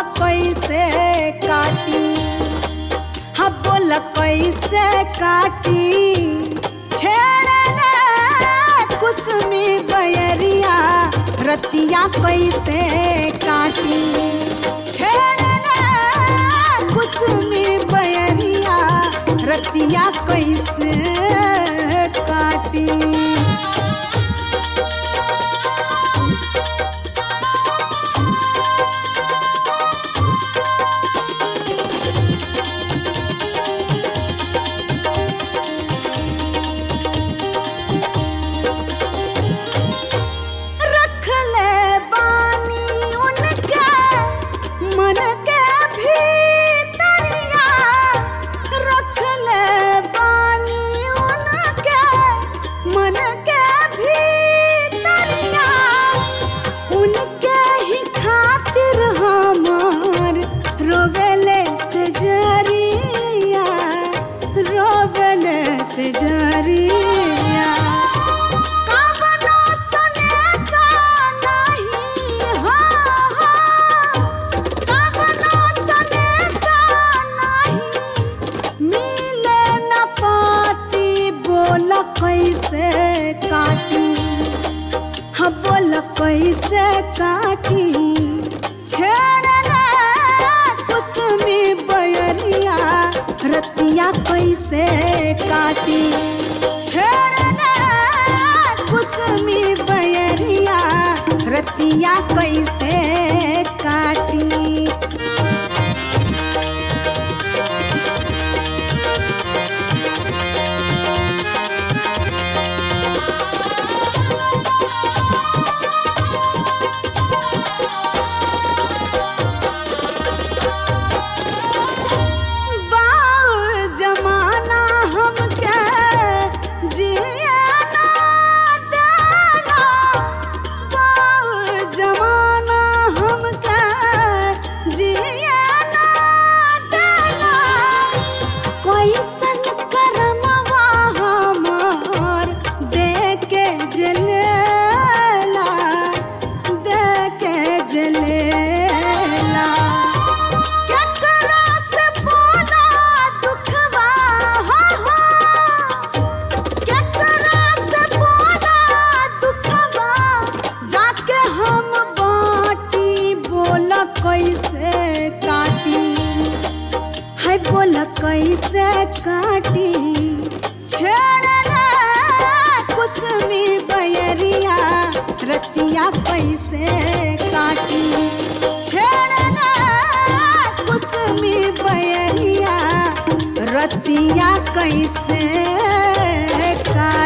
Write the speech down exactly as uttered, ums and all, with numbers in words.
कैसे काटी, हाँ बोला कैसे काटी। छेड़ने कुसुमी बयरिया रतिया कैसे काटी, छेड़ने कुसुमी बयरिया रतिया कैसे काटी। से जरिया कावनो सनेसा नहीं, हो हो कावनो सनेसा नहीं, मिले न पाती। बोला कैसे काटी, हाँ बोला कैसे काटी। छेड़ने कुसुमी बयरिया रतिया कैसे काटी, छेड़ने कुसुमी बयरिया रतिया कैसे काटी। कैसे काटी, हाय बोला कैसे काटी। छेड़ने कुसुमी बयरिया रतिया कैसे काटी, छेड़ने कुसुमी बयरिया रतिया कैसे काटी।